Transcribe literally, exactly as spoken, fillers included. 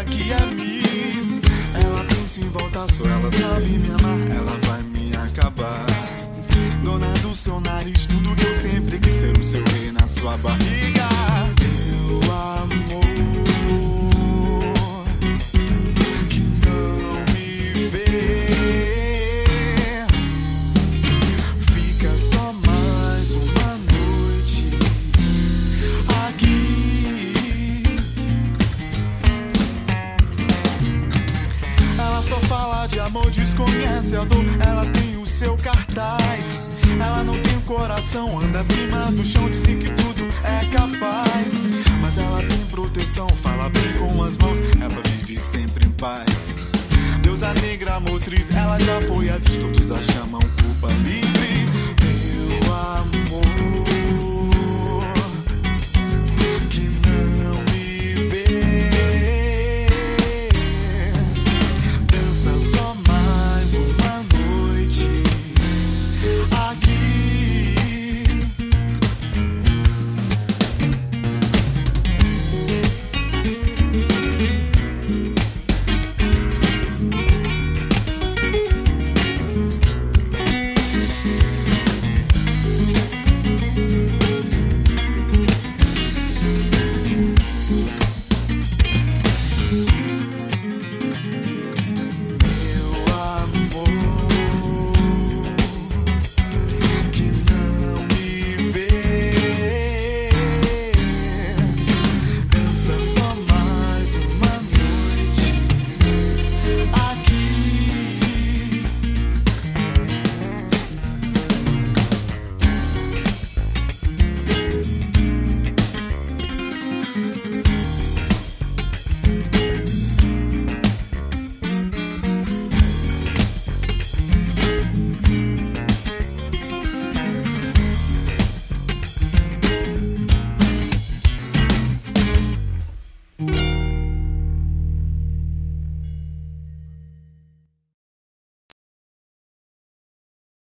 ela que é Miss. Ela pensa em voltar, só ela sabe me amar. Ela vai me acabar. Dona do seu nariz, tudo que eu sempre quis ser o seu rei na sua barriga. Meu amor, que não me vê, fica só mais uma noite aqui. Ela só fala de amor, desconhece a dor. Ela tem o seu cartaz. Ela não tem coração, anda acima do chão, dizem que tudo é capaz. Mas ela tem proteção, fala bem com as mãos, ela vive sempre em paz. Deusa negra motriz, ela já foi atriz, todos a chamam culpa livre. Meu amor,